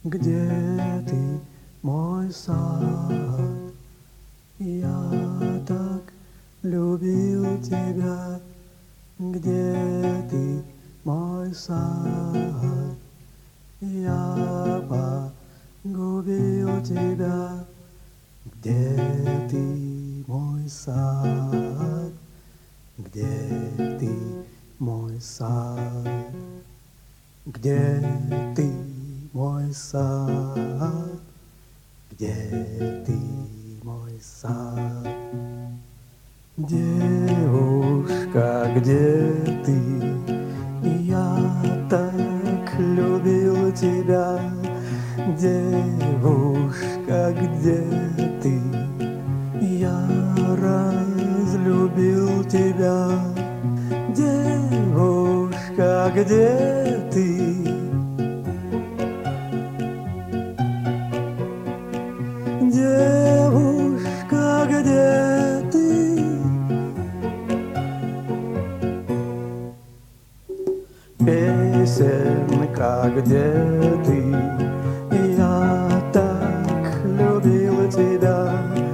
Где ты, мой сад? Я так любил тебя. Где ты, мой сад? Я погубил тебя. Где ты, мой сад? Где ты, мой сад? Где ты, мой сад? Где ты, мой сад? Девушка, где ты? Я так любил тебя. Девушка, где ты? Я разлюбил тебя. Девушка, где ты? Девушка, где ты? Песенка, где ты? Я так любил тебя.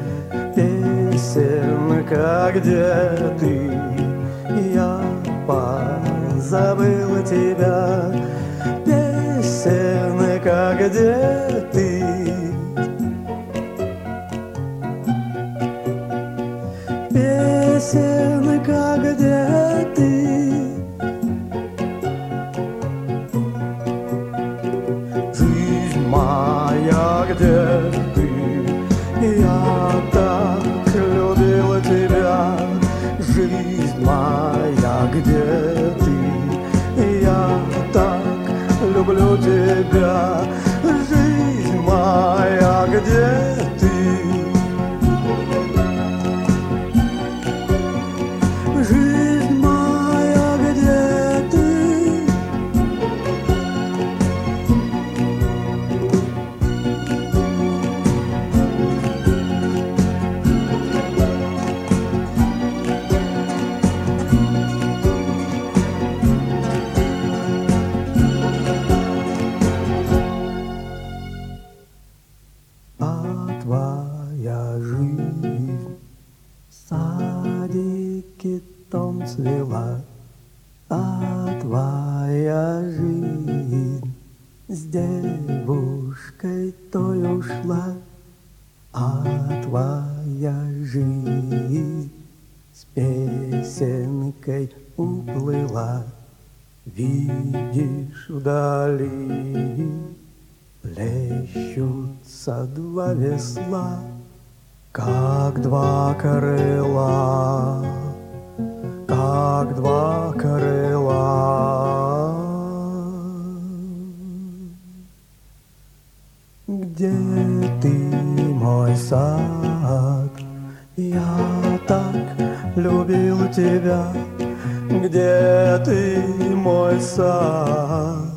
Песенка, где ты? Я позабыл тебя. Песенка, где ты? Песенка, где ты? Жизнь моя, где ты? Я так любил тебя. Жизнь моя, где ты? Я так люблю тебя. Жизнь моя, где ты? Жизнь моя, где ты? А твоя жизнь в садике том цвела, а твоя жизнь с девушкой той ушла, а твоя жизнь с песенкой уплыла. Видишь вдали плещутся два весла, как два крыла, как два крыла. Где ты, мой сад? Я так любил тебя. Где ты, мой сад?